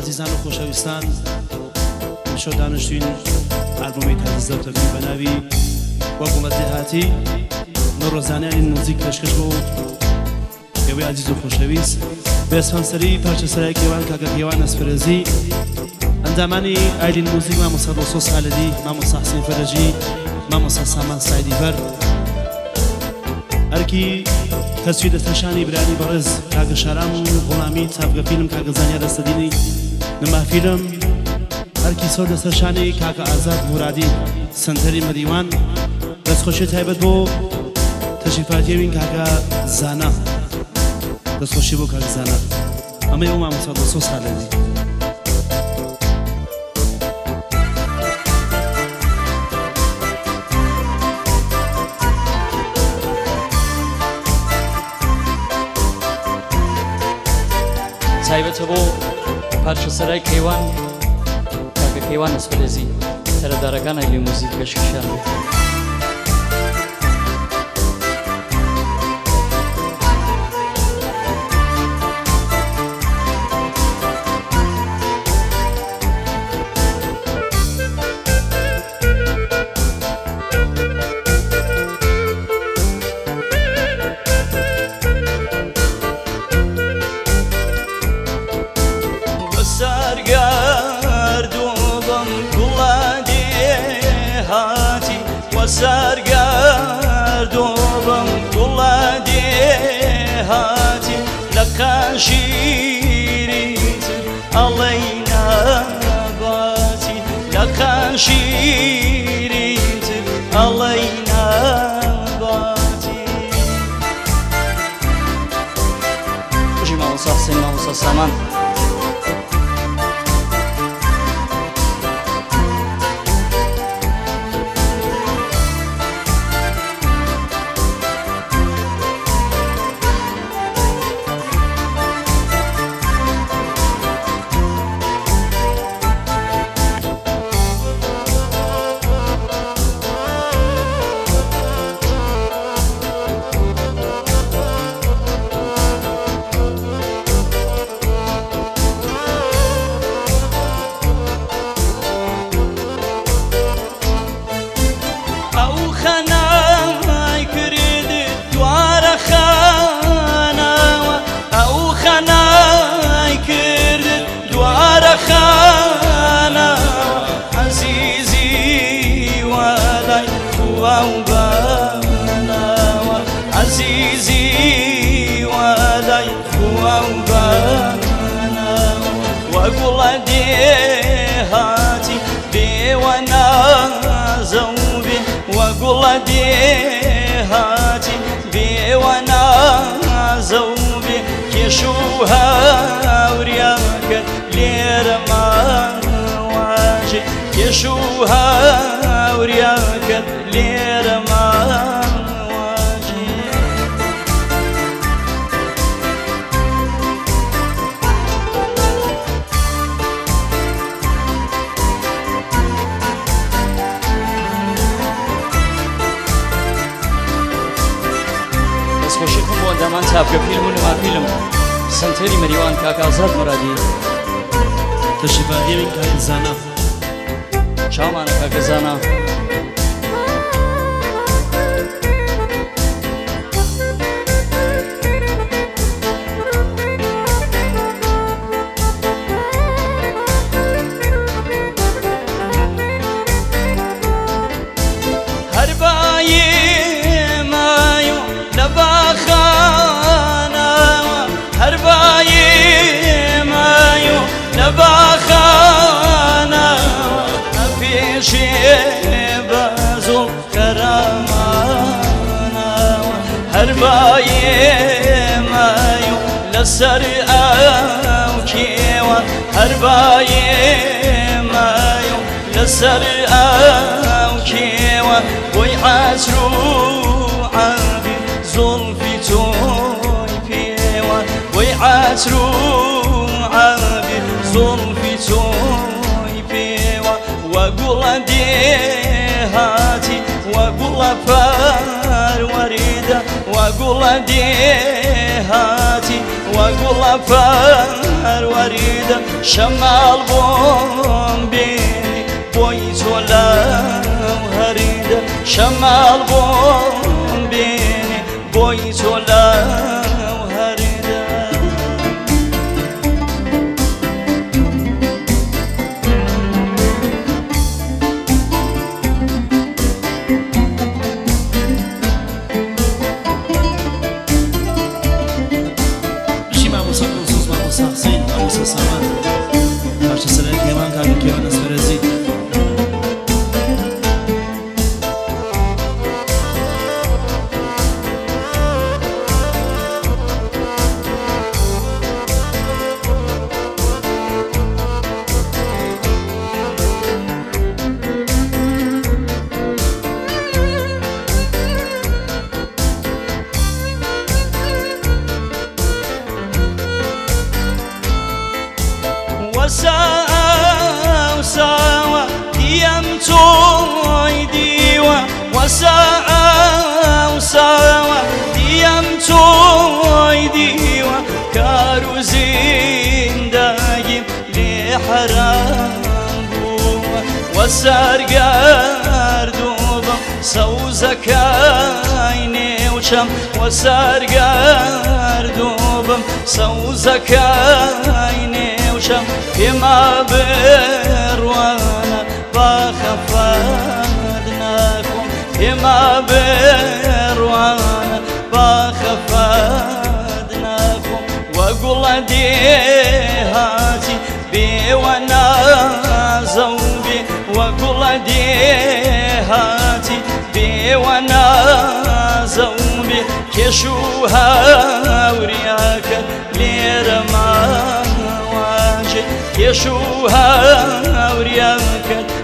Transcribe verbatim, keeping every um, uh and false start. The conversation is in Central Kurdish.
عزیزان و خۆشەویستان شۆ دانیشتوین ئالبۆمی تازەزەوتەکەی بە ناوی وەگوڵەتی هاتی نۆڕۆزانیانی موزیک پێشکەش بۆ ئێوەی عزیز و خۆشەویست بێسپانسەری پارچەسەرای کێوان کاکە کێوان ئەسپەرێزی ئەندامانی ئایلین موزیک مامۆستا دۆسۆ سالەدی مامۆستا حسین فەرەجی مامۆستا سامان سایدیفەر ئەرکی تەسوی دەستەشانی برانی بەڕێز کاکە شارام و غوڵامی چاپگە فیلم کاکە زانیا دەستەدینی نما فیلم هەرکی سۆر دەستەشانی کاکە ئازاد مورادی سنتەری مەریوان دەستخۆشی تایبەت بۆ تەشریفاتیەوین کاکە زانا دەستخۆشی بۆ کاکە زانا ئەمەی ئەو مامۆستا دۆسۆ سالەدی تایبەتە بۆ پارچەسەرای کەیوان کاکە کەیوان ئەسپەرێزی سەرەدارەکان ئایلین موزیک پێشکەشیان بێت. سرگردوبم گلدی هاتی لکن شیریت علینا باتی لکن شیریت علینا باتی بجی مامۆستا حسین مامۆستا سامان عزيزي ولاي خوانبانا وأقول دي هاتي بي وانا زوبي وأقول دي هاتي بي وانا زوبي كيشوها ورياك ليرما واجي كيشوها ورياك ليرما دەستخۆشی خۆم بۆ ئەندامان چاپکە فیلم و نما فیلم سنتەری مەریوان کاکە ئازاد مورادی تەشریفاتیەوین کاکە زانا چاومانە کاکە زانا باخانا أفيشي بازو كرامانا هرباي مايو لسر أو كيوان هرباي مايو لسر أو كيوان ويعسرو عبي زلفي توي بيوان ويعسرو عبي زلفي توي بيوا وأقول دي هاتي وأقول فار وريدة وأقول دي هاتي وقل پروریده شمال بوم بینی بوی تولا هریده شمال بوم بینی بوی تولا هریده ساخسين أو سسمان عرش سرعي كيوان كان كيوان أسفرزي وساء وساء ديم توي ديوا وساء وساء ديم توي ديوا كارو زين دايم لحرام بوا وسرقار دوبم سوزك عيني وشم وسرقار دوبم سوزك عيني وشم فيما بروانا باخفضناكم فيما بروانا باخفضناكم وقل ديهاتي بي وانا زوبي وقل ديهاتي بي وانا زوبي كشوها ورياك ليرمان يشوها ورياك